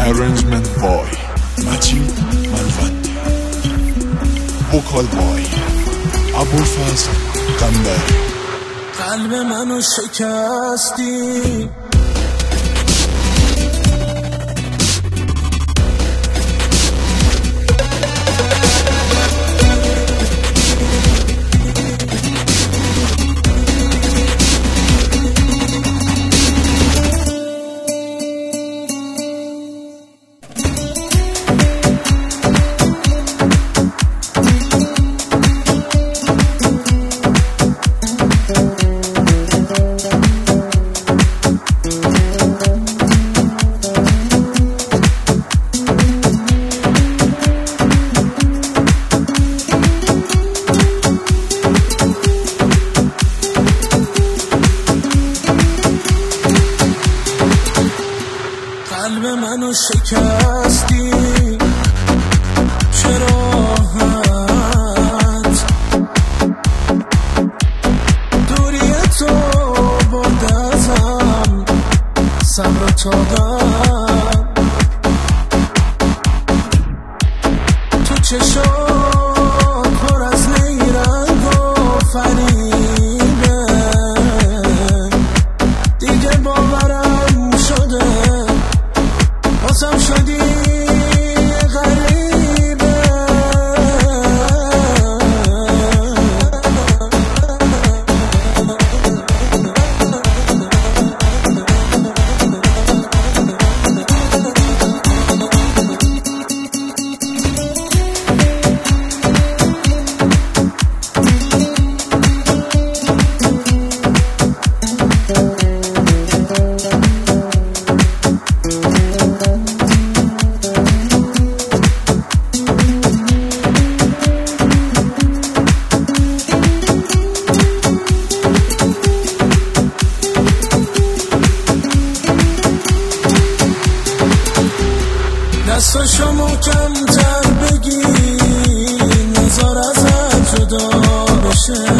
Arrangement by مجید ملوندی. وکال بای ابوالفضل قنبری. قلب منو شکستی، قلب منو شکستی، چه راحت دوری تو برد ازم صبر و طاقت. تو چشات پر از نیرنگ و فریبه، دیگه باورم شده بازم شدی غریبه. دستاشو محکم‌تر بگی، نزار ازت جدا بشه.